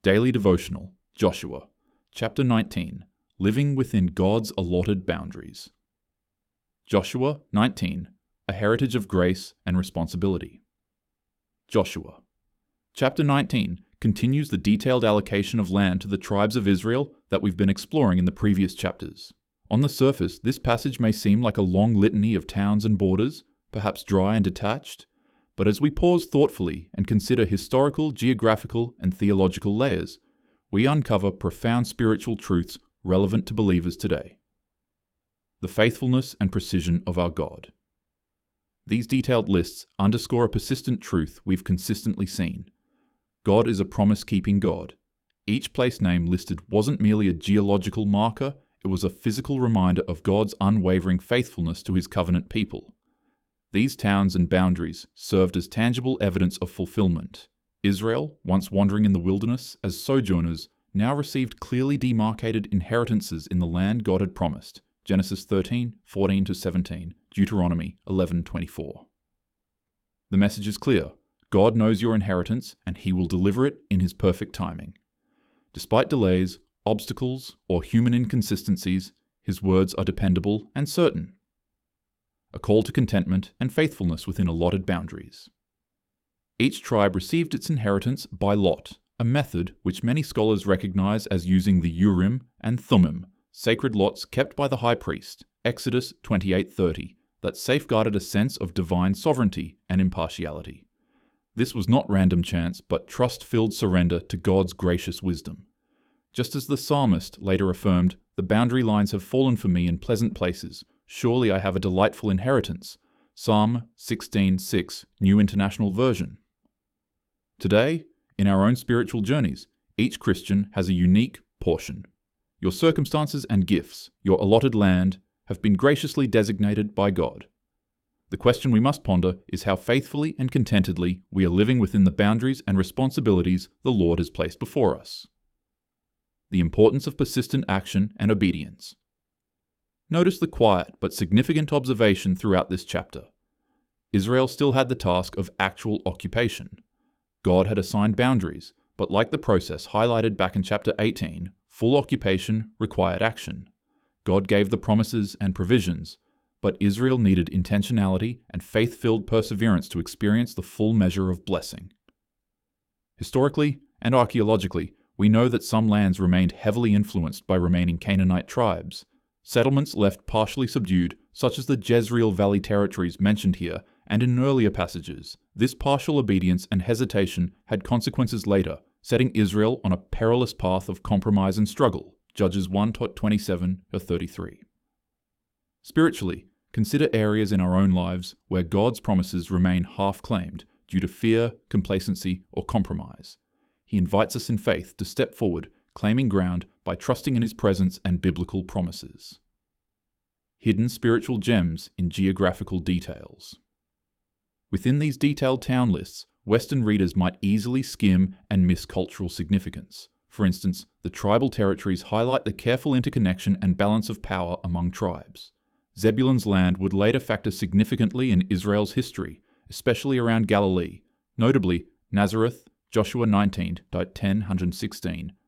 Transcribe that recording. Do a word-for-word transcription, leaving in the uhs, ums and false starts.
Daily Devotional, Joshua, Chapter nineteen, Living Within God's Allotted Boundaries. Joshua nineteen, A Heritage of Grace and Responsibility. Joshua. Chapter nineteen continues the detailed allocation of land to the tribes of Israel that we've been exploring in the previous chapters. On the surface, this passage may seem like a long litany of towns and borders, perhaps dry and detached, but as we pause thoughtfully and consider historical, geographical, and theological layers, we uncover profound spiritual truths relevant to believers today. The faithfulness and precision of our God. These detailed lists underscore a persistent truth we've consistently seen. God is a promise-keeping God. Each place name listed wasn't merely a geological marker, it was a physical reminder of God's unwavering faithfulness to His covenant people. These towns and boundaries served as tangible evidence of fulfillment. Israel, once wandering in the wilderness as sojourners, now received clearly demarcated inheritances in the land God had promised. Genesis thirteen, fourteen to seventeen, Deuteronomy eleven twenty-four. The message is clear. God knows your inheritance, and He will deliver it in His perfect timing. Despite delays, obstacles, or human inconsistencies, His words are dependable and certain. A call to contentment and faithfulness within allotted boundaries. Each tribe received its inheritance by lot, a method which many scholars recognize as using the Urim and Thummim, sacred lots kept by the high priest, Exodus twenty-eight thirty, that safeguarded a sense of divine sovereignty and impartiality. This was not random chance, but trust-filled surrender to God's gracious wisdom. Just as the psalmist later affirmed, "The boundary lines have fallen for me in pleasant places. Surely I have a delightful inheritance." Psalm sixteen six, New International Version. Today, in our own spiritual journeys, each Christian has a unique portion. Your circumstances and gifts, your allotted land, have been graciously designated by God. The question we must ponder is how faithfully and contentedly we are living within the boundaries and responsibilities the Lord has placed before us. The importance of persistent action and obedience. Notice the quiet but significant observation throughout this chapter. Israel still had the task of actual occupation. God had assigned boundaries, but like the process highlighted back in chapter eighteen, full occupation required action. God gave the promises and provisions, but Israel needed intentionality and faith-filled perseverance to experience the full measure of blessing. Historically and archaeologically, we know that some lands remained heavily influenced by remaining Canaanite tribes. Settlements left partially subdued, such as the Jezreel Valley territories mentioned here and in earlier passages. This partial obedience and hesitation had consequences later, setting Israel on a perilous path of compromise and struggle. Judges one twenty-seven to thirty-three. Spiritually, consider areas in our own lives where God's promises remain half-claimed due to fear, complacency, or compromise. He invites us in faith to step forward, claiming ground by trusting in His presence and biblical promises. Hidden spiritual gems in geographical details. Within these detailed town lists, Western readers might easily skim and miss cultural significance. For instance, the tribal territories highlight the careful interconnection and balance of power among tribes. Zebulun's land would later factor significantly in Israel's history, especially around Galilee, notably Nazareth, Joshua nineteen ten to one sixteen,